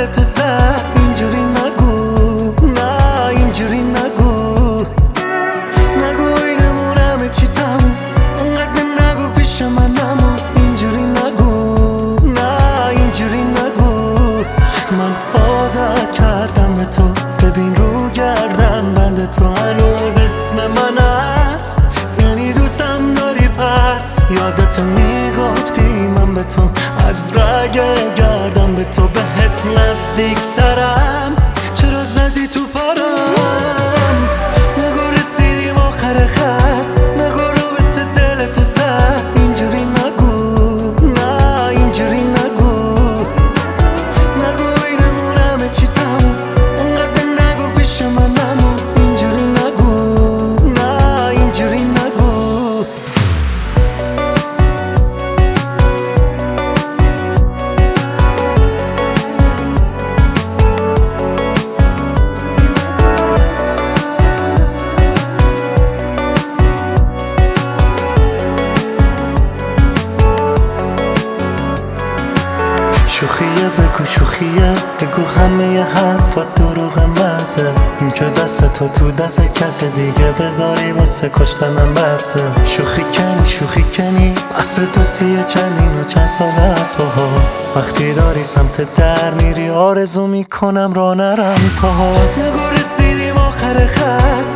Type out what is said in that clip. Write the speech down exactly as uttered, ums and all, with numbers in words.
دلتو زد اینجوری نگو، نه اینجوری نگو. نگو اینمون همه چی تموم، انقدر نگو پیش من نمون. اینجوری نگو، نه اینجوری نگو. من عادت کردم به تو، ببین رو گردن بند تو هنوز اسم من هست. یعنی دوستم داری پس یادتو میگفتی من به تو از رگ گردم به تو بهت نزدیک ترم. چرا زدی تو پارم؟ نگو رسیدیم آخر خط، نگو رابطه دلتو زد اینجوری نگو، نه اینجوری نگو. نگو اینمون همه چی تموم، انقدر نگو پیش من نمون. اینجوری نگو، نه اینجوری نگو. شوخیه بگو شوخیه، بگو همه حرفات دروغ مزه. این که دست تو تو دست کس دیگه بذاری واسه کشتنم بسه. شوخی کنی شوخی کنی، اصل دوستیه چندین و چند سال از باها. وقتی داری سمت در میری آرزو میکنم را نرم پاهات. نگو رسیدیم آخر خط،